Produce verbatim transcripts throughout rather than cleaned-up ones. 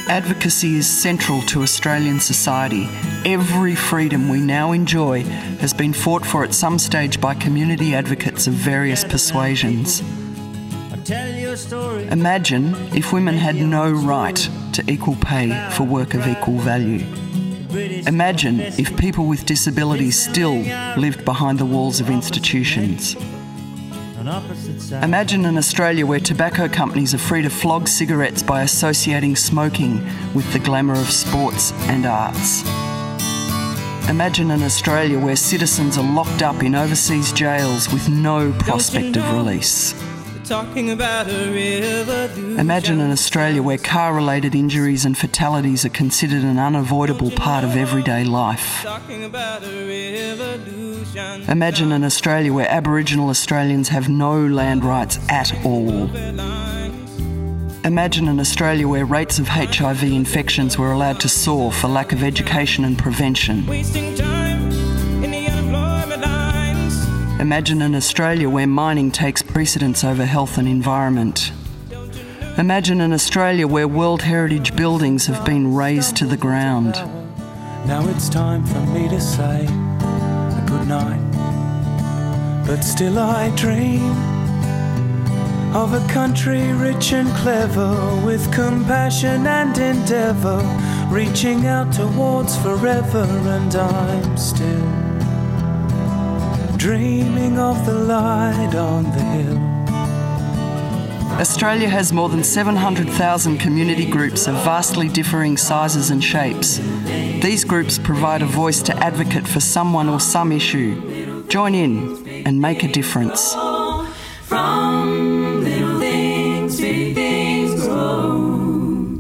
Advocacy is central to Australian society. Every freedom we now enjoy has been fought for at some stage by community advocates of various persuasions. Imagine if women had no right to equal pay for work of equal value. Imagine if people with disabilities still lived behind the walls of institutions. Imagine an Australia where tobacco companies are free to flog cigarettes by associating smoking with the glamour of sports and arts. Imagine an Australia where citizens are locked up in overseas jails with no prospect of release. Talking about a revolution. Imagine an Australia where car-related injuries and fatalities are considered an unavoidable part of everyday life. Talking about a revolution. Imagine an Australia where Aboriginal Australians have no land rights at all. Imagine an Australia where rates of H I V infections were allowed to soar for lack of education and prevention. Imagine an Australia where mining takes precedence over health and environment. Imagine an Australia where World Heritage buildings have been razed to the ground. Now it's time for me to say a good night, but still I dream of a country rich and clever, with compassion and endeavour, reaching out towards forever, and I'm still dreaming of the light on the hill. Australia has more than seven hundred thousand community groups of vastly differing sizes and shapes. These groups provide a voice to advocate for someone or some issue. Join in and make a difference. From little things, big things grow.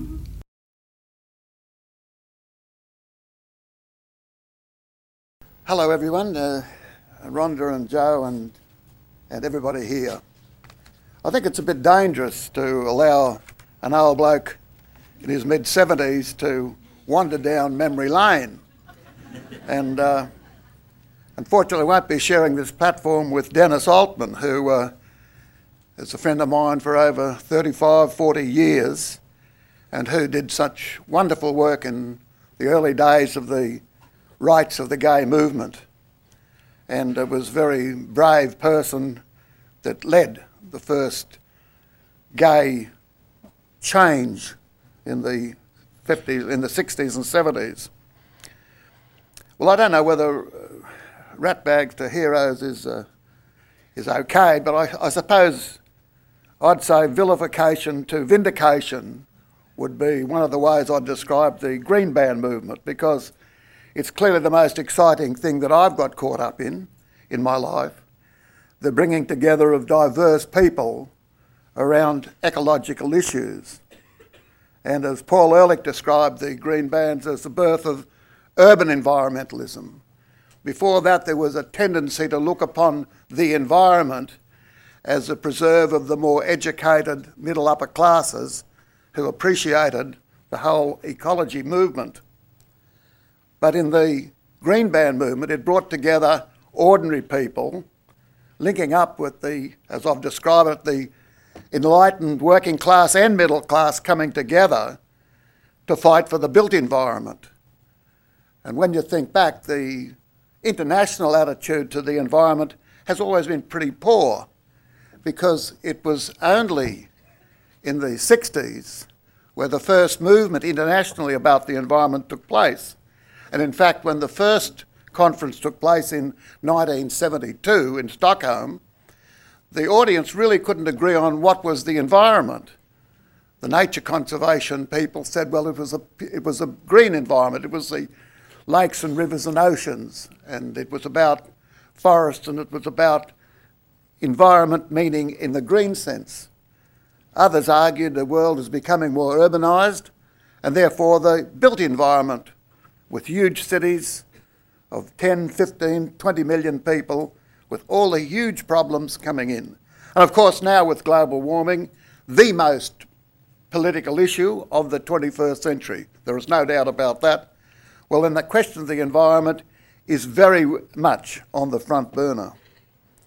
Hello everyone. Uh, Rhonda and Joe and, and everybody here. I think it's a bit dangerous to allow an old bloke in his mid seventies to wander down memory lane. And uh, unfortunately I won't be sharing this platform with Dennis Altman, who uh, is a friend of mine for over thirty-five, forty years, and who did such wonderful work in the early days of the rights of the gay movement. And it was a very brave person that led the first gay change in the fifties, in the sixties and seventies. Well, I don't know whether uh, ratbags to heroes is uh, is okay, but I, I suppose I'd say vilification to vindication would be one of the ways I'd describe the Green Band movement, because it's clearly the most exciting thing that I've got caught up in, in my life, the bringing together of diverse people around ecological issues. And as Paul Ehrlich described the Green Bands as the birth of urban environmentalism. Before that, there was a tendency to look upon the environment as a preserve of the more educated middle upper classes who appreciated the whole ecology movement. But in the Green Band movement, it brought together ordinary people, linking up with the, as I've described it, the enlightened working class and middle class coming together to fight for the built environment. And when you think back, the international attitude to the environment has always been pretty poor, because it was only in the sixties where the first movement internationally about the environment took place. And in fact, when the first conference took place in nineteen seventy-two in Stockholm, the audience really couldn't agree on what was the environment. The nature conservation people said, well, it was a, it was a green environment. It was the lakes and rivers and oceans, and it was about forests, and it was about environment, meaning in the green sense. Others argued the world is becoming more urbanised, and therefore the built environment, with huge cities of ten, fifteen, twenty million people, with all the huge problems coming in. And of course now with global warming, the most political issue of the twenty-first century. There is no doubt about that. Well, then the question of the environment is very much on the front burner.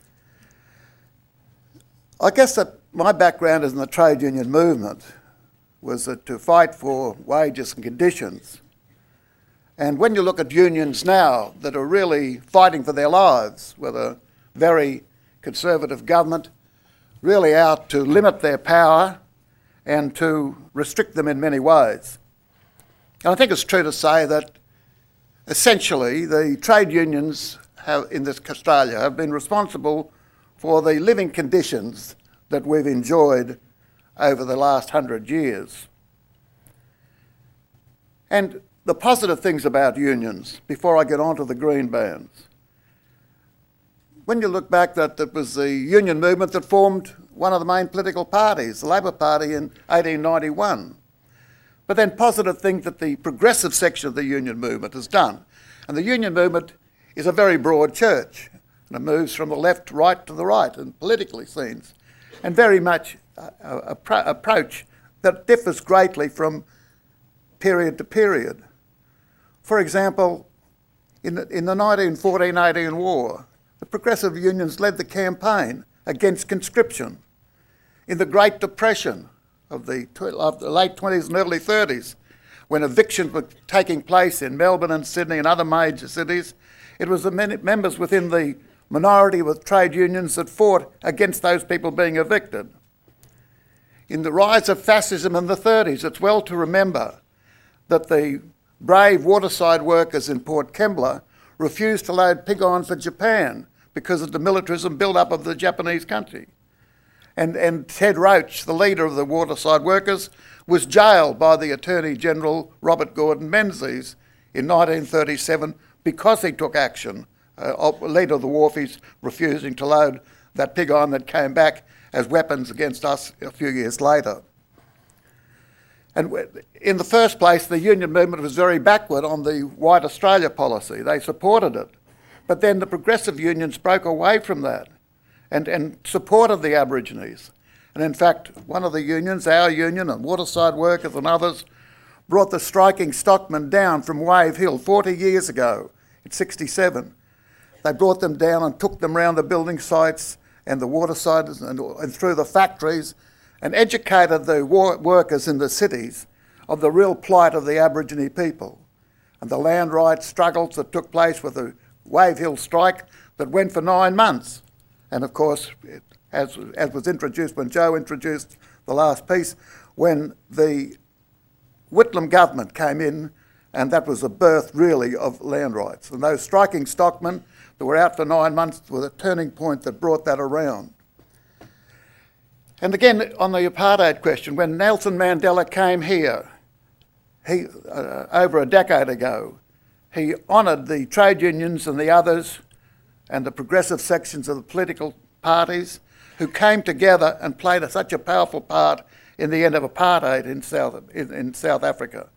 I guess that my background is in the trade union movement, was uh, to fight for wages and conditions. And when you look at unions now that are really fighting for their lives, with a very conservative government really out to limit their power and to restrict them in many ways. And I think it's true to say that essentially the trade unions have, in this Australia have been responsible for the living conditions that we've enjoyed over the last hundred years. And the positive things about unions, before I get on to the green bands. When you look back, that it was the union movement that formed one of the main political parties, the Labor Party, in eighteen ninety-one. But then positive things that the progressive section of the union movement has done. And the union movement is a very broad church, and it moves from the left right to the right in politically scenes, and very much a, a, a approach that differs greatly from period to period. For example, in the, in the nineteen fourteen eighteen war, the progressive unions led the campaign against conscription. In the Great Depression of the, of the late twenties and early thirties, when evictions were taking place in Melbourne and Sydney and other major cities, it was the members within the minority with trade unions that fought against those people being evicted. In the rise of fascism in the thirties, it's well to remember that the brave waterside workers in Port Kembla refused to load pig iron for Japan because of the militarism build-up of the Japanese country. And, and Ted Roach, the leader of the waterside workers, was jailed by the Attorney General Robert Gordon Menzies in nineteen thirty-seven because he took action, uh, leader of the wharfies refusing to load that pig iron that came back as weapons against us a few years later. And in the first place, the union movement was very backward on the White Australia policy. They supported it. But then the progressive unions broke away from that and, and supported the Aborigines. And in fact, one of the unions, our union and waterside workers and others, brought the striking stockmen down from Wave Hill forty years ago, in sixty-seven. They brought them down and took them round the building sites and the waterside and, and through the factories, and educated the war workers in the cities of the real plight of the Aborigine people and the land rights struggles that took place with the Wave Hill strike that went for nine months. And of course, it, as, as was introduced when Joe introduced the last piece, when the Whitlam government came in, and that was the birth really of land rights. And those striking stockmen that were out for nine months were the turning point that brought that around. And again, on the apartheid question, when Nelson Mandela came here, he, uh, over a decade ago, he honoured the trade unions and the others and the progressive sections of the political parties who came together and played a, such a powerful part in the end of apartheid in South, in, in South Africa.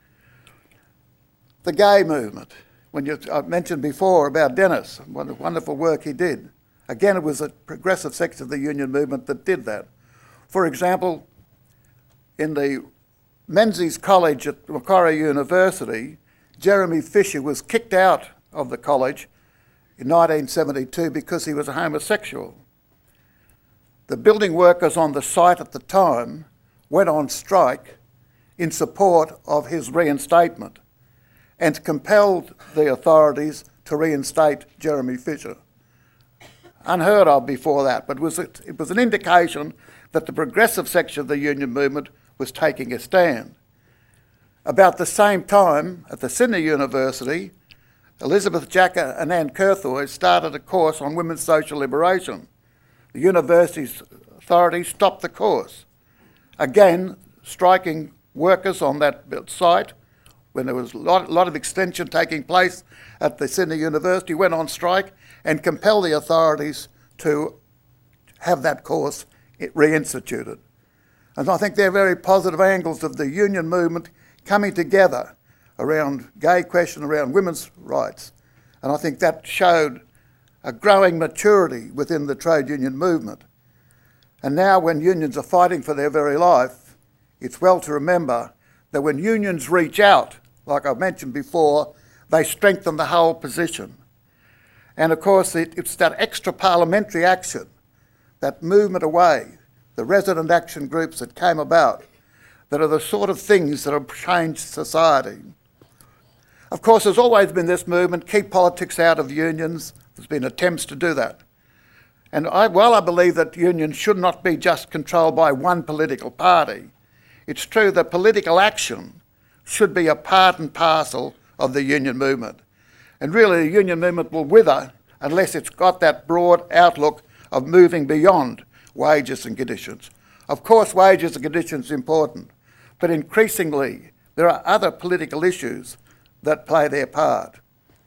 The gay movement, when you, I mentioned before about Dennis, what wonderful work he did. Again, it was a progressive section of the union movement that did that. For example, in the Menzies College at Macquarie University, Jeremy Fisher was kicked out of the college in nineteen seventy-two because he was a homosexual. The building workers on the site at the time went on strike in support of his reinstatement and compelled the authorities to reinstate Jeremy Fisher. Unheard of before that, but it was, a, it was an indication that the progressive section of the union movement was taking a stand. About the same time, at the Sydney University, Elizabeth Jacka and Anne Curthoy started a course on women's social liberation. The university's authorities stopped the course. Again, striking workers on that site, when there was a lot, lot of extension taking place at the Sydney University, went on strike and compelled the authorities to have that course reinstituted. And I think they're very positive angles of the union movement coming together around gay question, around women's rights. And I think that showed a growing maturity within the trade union movement. And now when unions are fighting for their very life, it's well to remember that when unions reach out, like I've mentioned before, they strengthen the whole position. And of course, it, it's that extra parliamentary action, that movement away, the resident action groups that came about, that are the sort of things that have changed society. Of course, there's always been this movement, keep politics out of unions. There's been attempts to do that. And I, while I believe that unions should not be just controlled by one political party, it's true that political action should be a part and parcel of the union movement. And really, the union movement will wither unless it's got that broad outlook of moving beyond wages and conditions. Of course, wages and conditions are important, but increasingly, there are other political issues that play their part.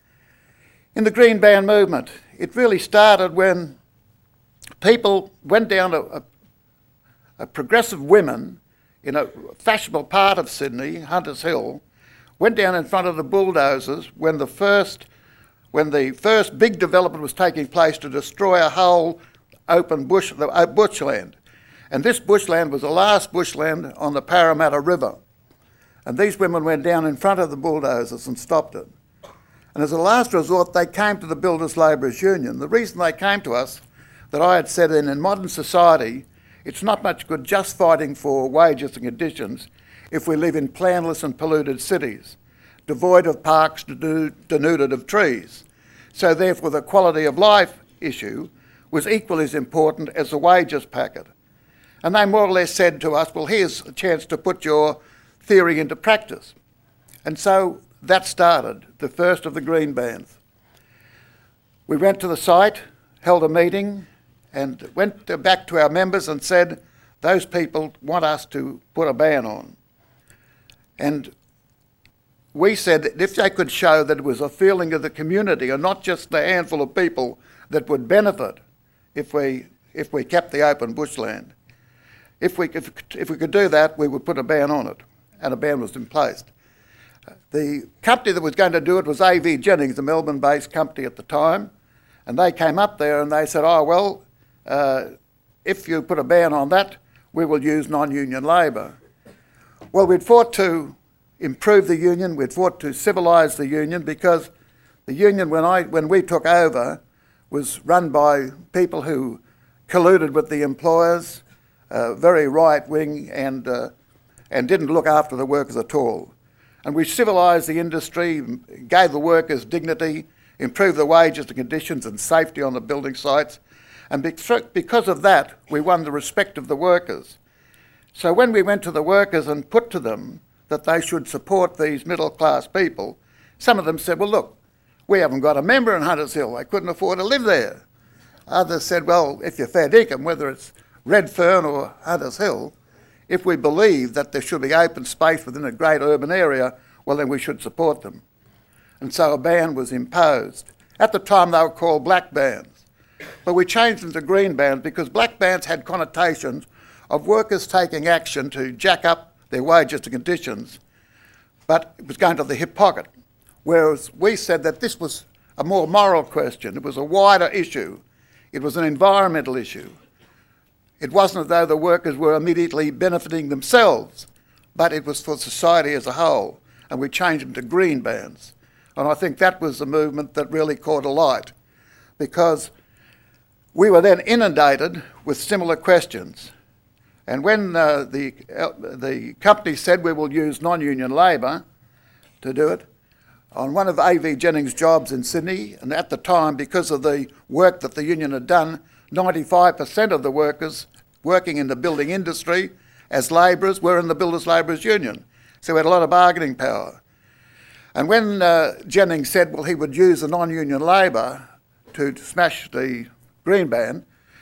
In the Green Band movement, it really started when people went down to a, a progressive women in a fashionable part of Sydney, Hunters Hill, went down in front of the bulldozers when the first when the first big development was taking place to destroy a whole open bush, the uh, bushland. And this bushland was the last bushland on the Parramatta River. And these women went down in front of the bulldozers and stopped it. And as a last resort, they came to the Builders Labourers Union. The reason they came to us, that I had said in, in modern society, it's not much good just fighting for wages and conditions if we live in planless and polluted cities, devoid of parks, denuded of trees. So therefore the quality of life issue was equally as important as the wages packet. And they more or less said to us, well, here's a chance to put your theory into practice. And so that started, the first of the green bands. We went to the site, held a meeting, and went back to our members and said, those people want us to put a ban on. And we said that if they could show that it was a feeling of the community and not just the handful of people that would benefit if we, if we kept the open bushland, if we, if, if we could do that, we would put a ban on it, and a ban was in place. The company that was going to do it was A V Jennings, a Melbourne-based company at the time, and they came up there and they said, oh, well, uh, if you put a ban on that, we will use non-union labour. Well, we'd fought to improve the union, we'd fought to civilise the union, because the union, when, I, when we took over, was run by people who colluded with the employers, uh, very right-wing, and, uh, and didn't look after the workers at all. And we civilised the industry, gave the workers dignity, improved the wages and conditions and safety on the building sites. And because of that, we won the respect of the workers. So when we went to the workers and put to them that they should support these middle-class people, some of them said, well, look, we haven't got a member in Hunters Hill. They couldn't afford to live there. Others said, well, if you're fair dinkum, whether it's Redfern or Hunters Hill, if we believe that there should be open space within a great urban area, well, then we should support them. And so a ban was imposed. At the time, they were called black bans. But we changed them to green bans because black bans had connotations of workers taking action to jack up their wages and conditions, but it was going to the hip pocket. Whereas we said that this was a more moral question. It was a wider issue. It was an environmental issue. It wasn't as though the workers were immediately benefiting themselves, but it was for society as a whole. And we changed them to green bans. And I think that was the movement that really caught a light, because we were then inundated with similar questions. And when uh, the, uh, the company said we will use non-union labour to do it, on one of A V Jennings' jobs in Sydney, and at the time, because of the work that the union had done, ninety-five percent of the workers working in the building industry as labourers were in the Builders Labourers Union. So we had a lot of bargaining power. And when uh, Jennings said, well, he would use the non-union labour to smash the green ban,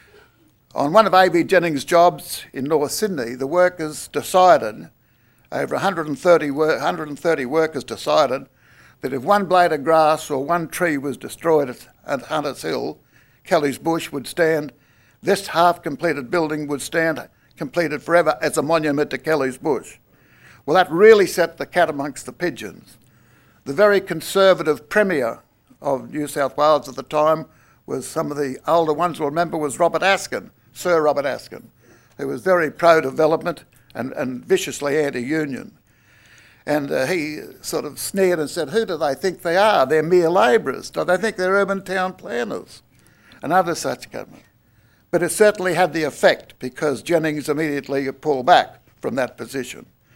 on one of A V Jennings' jobs in North Sydney, the workers decided, over one hundred thirty, one hundred thirty workers decided, that if one blade of grass or one tree was destroyed at, at Hunters Hill, Kelly's Bush would stand, this half-completed building would stand completed forever as a monument to Kelly's Bush. Well, that really set the cat amongst the pigeons. The very conservative Premier of New South Wales at the time was, some of the older ones will remember, was Robert Askin, Sir Robert Askin, who was very pro-development and, and viciously anti-union. And uh, he sort of sneered and said, who do they think they are? They're mere labourers. Do they think they're urban town planners? And other such comments. But it certainly had the effect, because Jennings immediately pulled back from that position.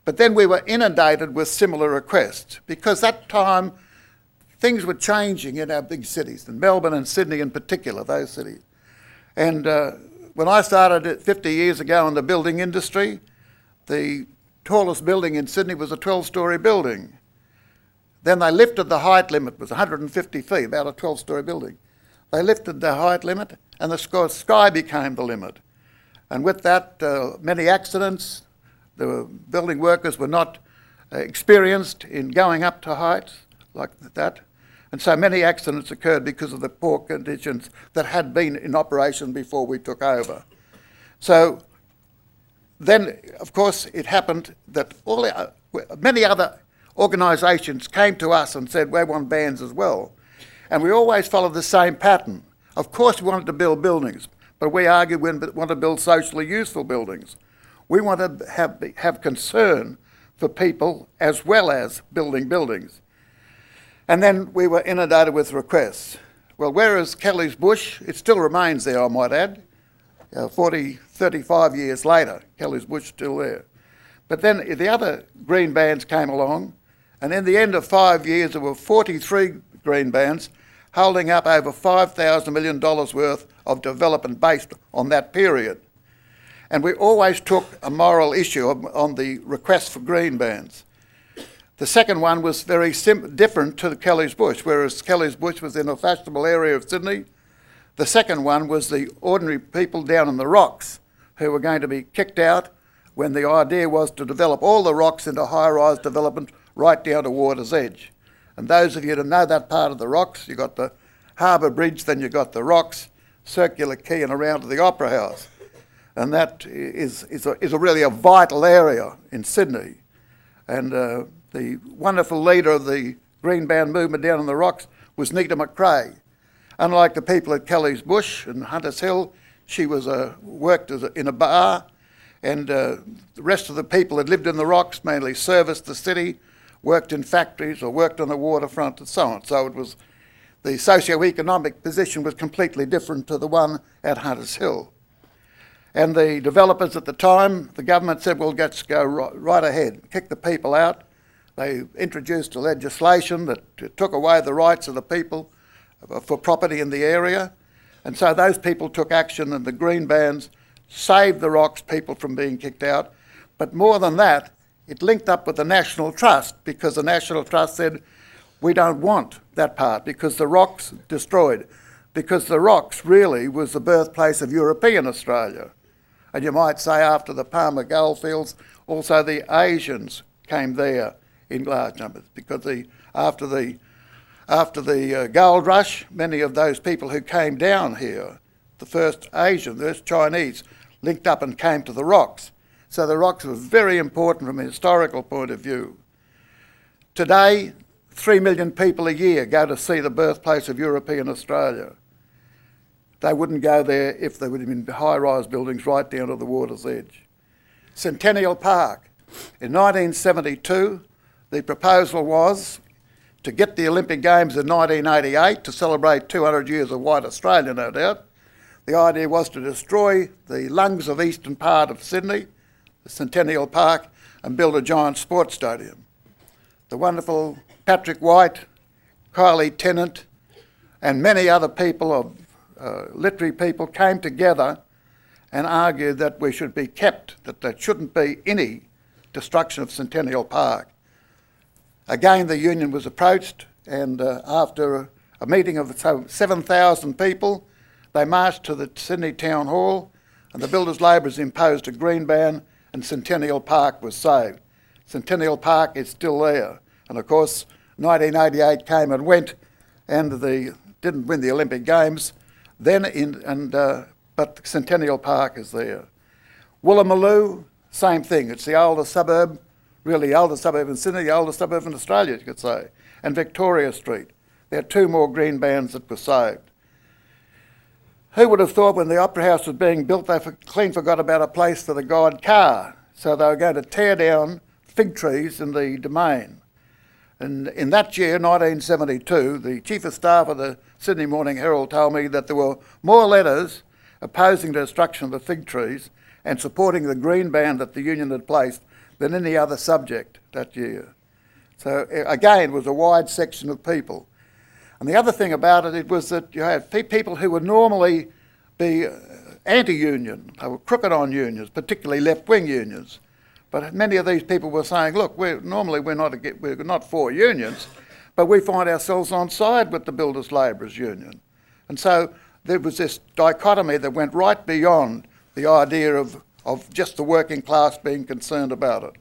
But then we were inundated with similar requests because that time things were changing in our big cities, in Melbourne and Sydney in particular, those cities. And uh, when I started fifty years ago in the building industry, the tallest building in Sydney was a twelve-storey building. Then they lifted the height limit, it was one hundred fifty feet, about a twelve-storey building. They lifted the height limit and the sky became the limit. And with that, uh, many accidents. The building workers were not uh, experienced in going up to heights like that. And so many accidents occurred because of the poor conditions that had been in operation before we took over. So then, of course, it happened that all the, uh, many other organisations came to us and said, we want bans as well. And we always followed the same pattern. Of course we wanted to build buildings, but we argued we want to build socially useful buildings. We want to have, have concern for people as well as building buildings. And then we were inundated with requests. Well, where is Kelly's Bush? It still remains there, I might add. Uh, forty, thirty-five years later, Kelly's Bush is still there. But then the other green bans came along, and in the end of five years, there were forty-three green bans holding up over five thousand million dollars worth of development based on that period. And we always took a moral issue on the request for green bans. The second one was very sim different to the Kelly's Bush, whereas Kelly's Bush was in a fashionable area of Sydney. The second one was the ordinary people down in the rocks who were going to be kicked out when the idea was to develop all the rocks into high-rise development right down to water's edge. And those of you that know that part of the rocks, you've got the Harbour Bridge, then you've got the rocks, Circular Quay and around to the Opera House. And that is, is, a, is a really a vital area in Sydney. And uh, the wonderful leader of the Green Band movement down in the rocks was Nita McRae. Unlike the people at Kelly's Bush and Hunters Hill, she was uh, worked as a, in a bar, and uh, the rest of the people that lived in the rocks mainly serviced the city, worked in factories or worked on the waterfront and so on. So it was, the socio-economic position was completely different to the one at Hunters Hill. And the developers at the time, the government said, well, let's go right, right ahead, kick the people out. They introduced a legislation that took away the rights of the people for property in the area. And so those people took action, and the green bans saved the rocks people from being kicked out. But more than that, it linked up with the National Trust, because the National Trust said, we don't want that part because the rocks destroyed, because the rocks really was the birthplace of European Australia. And you might say after the Palmer goldfields, also the Asians came there in large numbers, because the, after the, after the uh, gold rush, many of those people who came down here, the first Asian, the first Chinese, linked up and came to the rocks. So the rocks was very important from a historical point of view. Today, three million people a year go to see the birthplace of European Australia. They wouldn't go there if there would have been high-rise buildings right down to the water's edge. Centennial Park. In nineteen seventy-two, the proposal was to get the Olympic Games in nineteen eighty-eight to celebrate two hundred years of white Australia, no doubt. The idea was to destroy the lungs of eastern part of Sydney, the Centennial Park, and build a giant sports stadium. The wonderful Patrick White, Kylie Tennant, and many other people of Uh, literary people came together and argued that we should be kept, that there shouldn't be any destruction of Centennial Park. Again, the union was approached, and uh, after a meeting of so seven thousand people, they marched to the Sydney Town Hall, and the Builders' Labourers imposed a green ban, and Centennial Park was saved. Centennial Park is still there. And of course, nineteen eighty-eight came and went, and the didn't win the Olympic Games. Then in, and, uh, but Centennial Park is there. Woolloomooloo, same thing. It's the oldest suburb, really the oldest suburb in Sydney, the oldest suburb in Australia, you could say. And Victoria Street. There are two more green bands that were saved. Who would have thought when the Opera House was being built, they clean forgot about a place for the god Ka. So they were going to tear down fig trees in the domain. And in that year, nineteen seventy-two, the Chief of Staff of the Sydney Morning Herald told me that there were more letters opposing the destruction of the fig trees and supporting the green ban that the union had placed than any other subject that year. So again, it was a wide section of people. And the other thing about it, it was that you had people who would normally be anti-union, they were crooked on unions, particularly left-wing unions. But many of these people were saying, look, we're, normally we're not, a, we're not for unions, but we find ourselves on side with the Builders Labourers Union. And so there was this dichotomy that went right beyond the idea of, of just the working class being concerned about it.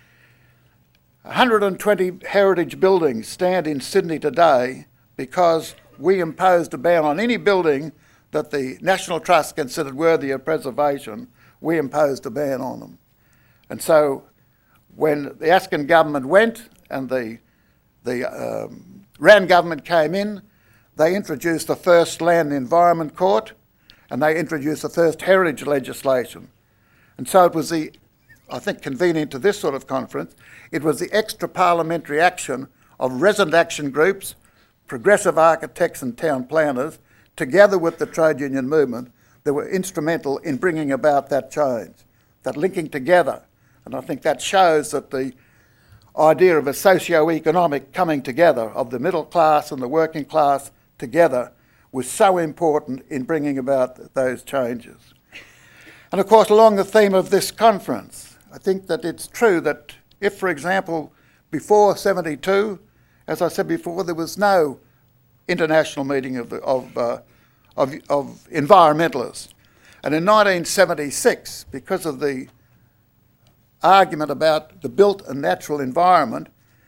one hundred twenty heritage buildings stand in Sydney today because we imposed a ban on any building that the National Trust considered worthy of preservation. We imposed a ban on them. And so when the Askin government went and the, the um, Rann government came in, they introduced the first Land and Environment Court and they introduced the first heritage legislation. And so it was the, I think convenient to this sort of conference, it was the extra parliamentary action of resident action groups, progressive architects and town planners, together with the trade union movement, that were instrumental in bringing about that change, that linking together. And I think that shows that the idea of a socio-economic coming together of the middle class and the working class together was so important in bringing about those changes. And of course, along the theme of this conference, I think that it's true that if, for example, before seventy-two, as I said before, there was no international meeting of, the, of, uh, of, of environmentalists. And in nineteen seventy-six, because of the argument about the built and natural environment,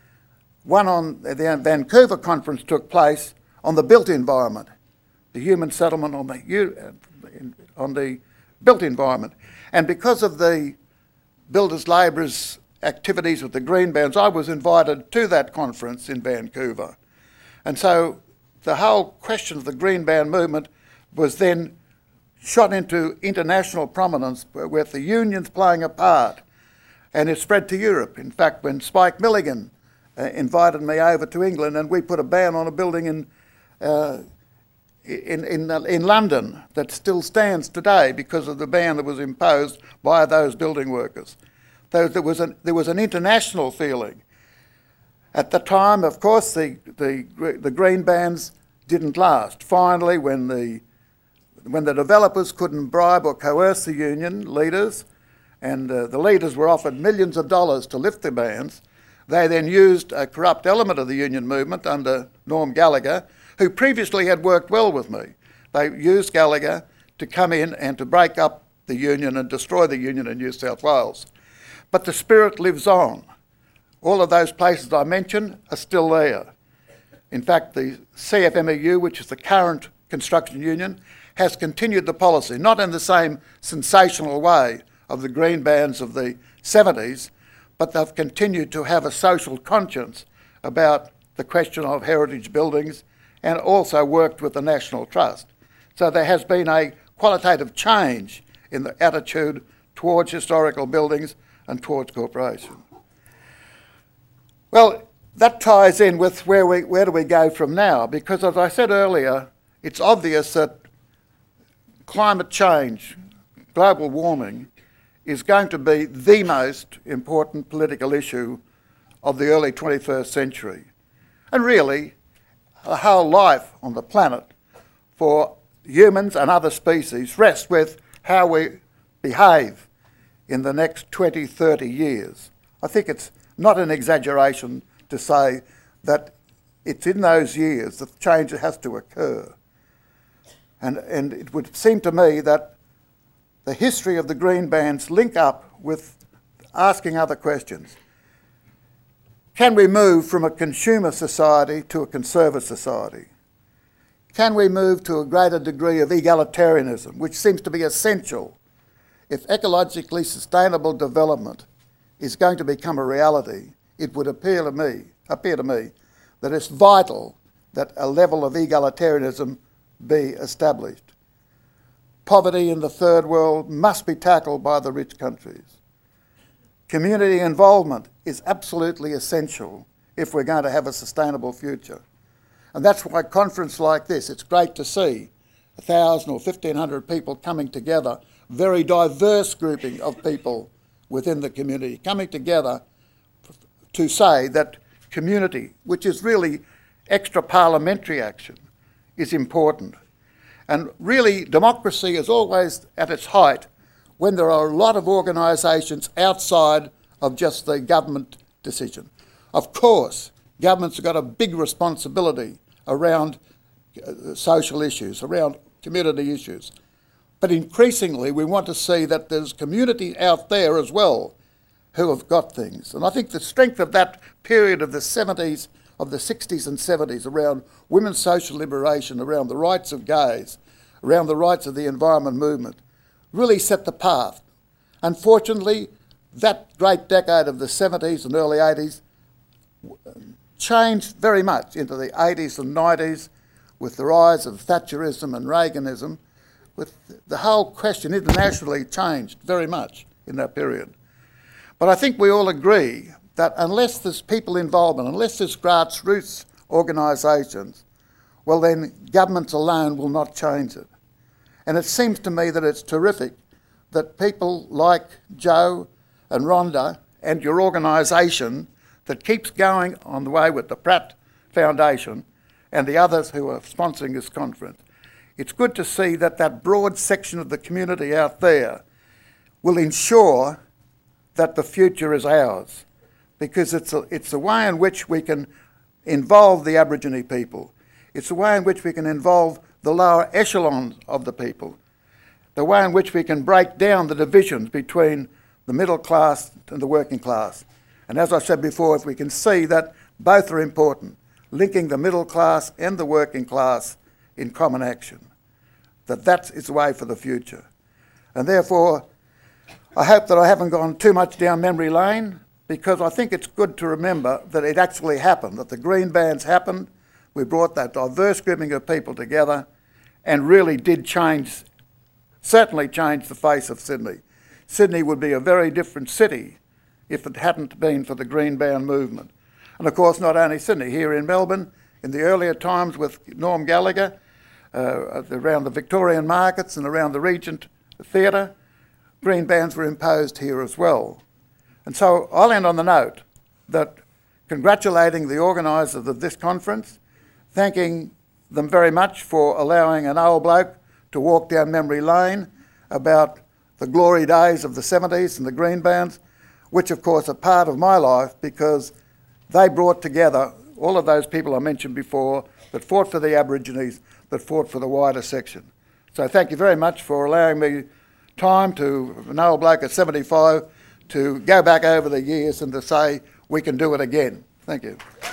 one on the Vancouver conference took place on the built environment, the human settlement on the, on the built environment. And because of the Builders Labourers activities with the green bands, I was invited to that conference in Vancouver. And so the whole question of the green band movement was then shot into international prominence with the unions playing a part. And it spread to Europe. In fact, when Spike Milligan uh, invited me over to England and we put a ban on a building in, uh, in, in, uh, in London that still stands today because of the ban that was imposed by those building workers. There, there, was, an, there was an international feeling. At the time, of course, the, the, the green bans didn't last. Finally, when the, when the developers couldn't bribe or coerce the union leaders, and uh, the leaders were offered millions of dollars to lift the bans, they then used a corrupt element of the union movement under Norm Gallagher, who previously had worked well with me. They used Gallagher to come in and to break up the union and destroy the union in New South Wales. But the spirit lives on. All of those places I mentioned are still there. In fact, the C F M E U, which is the current construction union, has continued the policy, not in the same sensational way of the green bands of the seventies, but they've continued to have a social conscience about the question of heritage buildings and also worked with the National Trust. So there has been a qualitative change in the attitude towards historical buildings and towards corporation. Well, that ties in with where, we, where do we go from now? Because as I said earlier, it's obvious that climate change, global warming, is going to be the most important political issue of the early twenty-first century. And really, the whole life on the planet for humans and other species rests with how we behave in the next twenty, thirty years. I think it's not an exaggeration to say that it's in those years that change has to occur. And, and it would seem to me that the history of the green bands link up with asking other questions. Can we move from a consumer society to a conservative society? Can we move to a greater degree of egalitarianism, which seems to be essential if ecologically sustainable development is going to become a reality? It would appear to me, appear to me that it's vital that a level of egalitarianism be established. Poverty in the third world must be tackled by the rich countries. Community involvement is absolutely essential if we're going to have a sustainable future. And that's why a conference like this, it's great to see a thousand or fifteen hundred people coming together, very diverse grouping of people within the community, coming together to say that community, which is really extra parliamentary action, is important. And really, democracy is always at its height when there are a lot of organisations outside of just the government decision. Of course, governments have got a big responsibility around uh, social issues, around community issues. But increasingly, we want to see that there's community out there as well who have got things. And I think the strength of that period of the seventies, of the sixties and seventies, around women's social liberation, around the rights of gays, around the rights of the environment movement, really set the path. Unfortunately, that great decade of the seventies and early eighties changed very much into the eighties and nineties with the rise of Thatcherism and Reaganism, with the whole question internationally changed very much in that period. But I think we all agree that unless there's people involvement, unless there's grassroots organisations, well then governments alone will not change it. And it seems to me that it's terrific that people like Joe and Rhonda and your organisation that keeps going on the way with the Pratt Foundation and the others who are sponsoring this conference. It's good to see that that broad section of the community out there will ensure that the future is ours, because it's a, it's a way in which we can involve the Aborigine people. It's a way in which we can involve the lower echelons of the people, the way in which we can break down the divisions between the middle class and the working class. And as I said before, if we can see that both are important, linking the middle class and the working class in common action, that that is the way for the future. And therefore, I hope that I haven't gone too much down memory lane, because I think it's good to remember that it actually happened, that the green bands happened. We brought that diverse grouping of people together and really did change, certainly change the face of Sydney. Sydney would be a very different city if it hadn't been for the green band movement. And of course, not only Sydney, here in Melbourne, in the earlier times with Norm Gallagher, uh, around the Victorian markets and around the Regent Theatre, green bands were imposed here as well. And so I'll end on the note that congratulating the organisers of this conference, thanking them very much for allowing an old bloke to walk down memory lane about the glory days of the seventies and the green bands, which of course are part of my life because they brought together all of those people I mentioned before that fought for the Aborigines, that fought for the wider section. So thank you very much for allowing me time to, an old bloke at seventy-five, to go back over the years and to say we can do it again. Thank you.